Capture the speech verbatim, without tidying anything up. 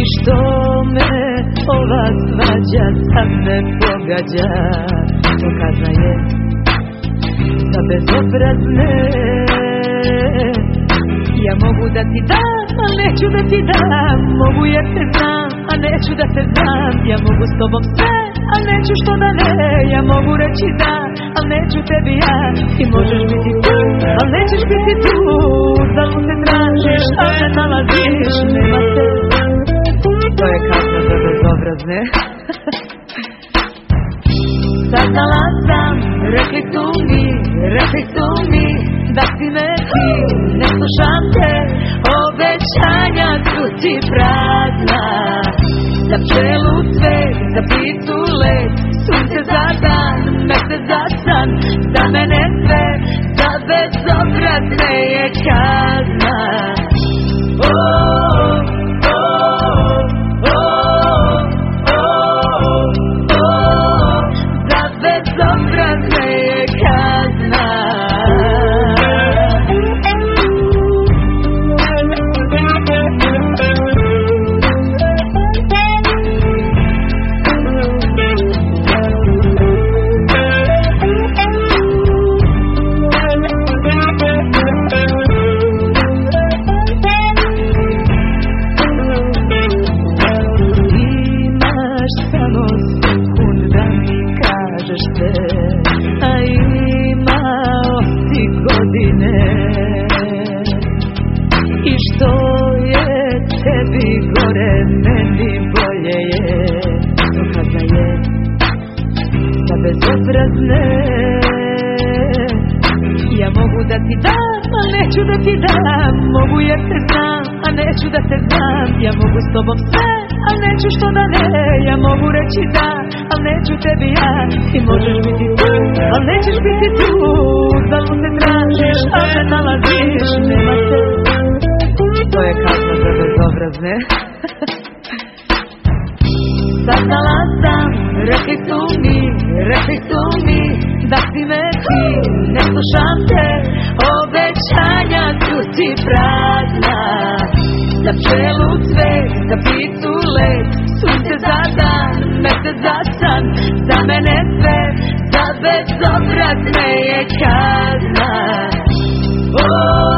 što me ova svađa sad ne pogađa, dokazna je za bezobrazne. Ja mogu da ti dam, a neću da ti dam, mogu jer te znam, a neću da te znam. Ja mogu s tobom sve, a neću što da ne. Ja mogu reći da, a neću tebi ja. Ti možeš biti tu, a nećeš biti tu. Zalud te tražiš, a ne nalaziš. Nema te. To je kazna za bezobrazne. Saznala sam, rekli su mi, rekli su mi da si me ti, ne slušam te. Obećanja su ti prazna, za pčelu cvet, za pticu let, sunce za dan, mesec za san, za mene sve, za bezobrazne je kazna. Oh, oh, oh, oh, oh, za bezobrazne je kazna. A imao si godine i što je tebi gore, meni bolje je. Dokazna je za bezobrazne. Ja mogu da ti dam, a neću da ti dam, mogu jer te znam, a neću da te znam. Ja mogu s tobom sve, a neću što da ne. Ja mogu reći da, al neću tebi ja. Ti možeš biti tu, al nećeš biti tu. Zalud te tražiš, a ne nalaziš. Nema te. To je kazna za bezobrazne. Saznala sam, rekli su mi, rekli su mi da si me ti, ne slušam te. Obećanja su ti prazna, za pčelu cvet, za pticu let, sunce za dan, mesec za san, za mene sve, za bezobrazne je kazna. Oh,